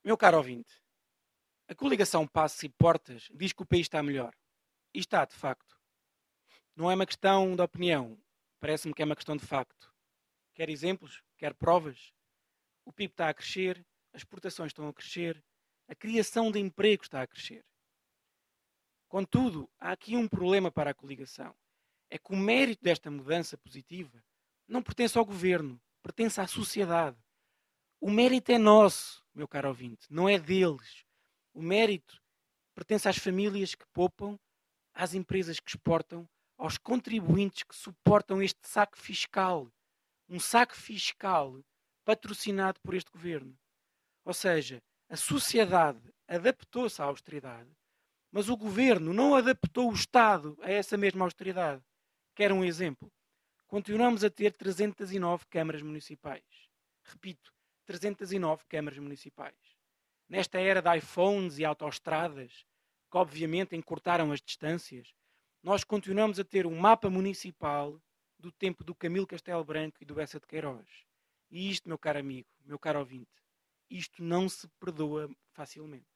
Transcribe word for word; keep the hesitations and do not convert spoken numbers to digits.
Meu caro ouvinte, a coligação Passos e Portas diz que o país está melhor. E está, de facto. Não é uma questão de opinião. Parece-me que é uma questão de facto. Quer exemplos? Quer provas? O P I B está a crescer, as exportações estão a crescer, a criação de emprego está a crescer. Contudo, há aqui um problema para a coligação. É que o mérito desta mudança positiva não pertence ao governo, pertence à sociedade. O mérito é nosso, meu caro ouvinte, não é deles. O mérito pertence às famílias que poupam, às empresas que exportam, aos contribuintes que suportam este saque fiscal. Um saque fiscal patrocinado por este governo. Ou seja, a sociedade adaptou-se à austeridade, mas o governo não adaptou o Estado a essa mesma austeridade. Quer um exemplo? Continuamos a ter trezentas e nove câmaras municipais. Repito, trezentas e nove câmaras municipais. Nesta era de iPhones e autoestradas, que obviamente encurtaram as distâncias, nós continuamos a ter um mapa municipal do tempo do Camilo Castelo Branco e do Bessa de Queiroz. E isto, meu caro amigo, meu caro ouvinte, isto não se perdoa facilmente.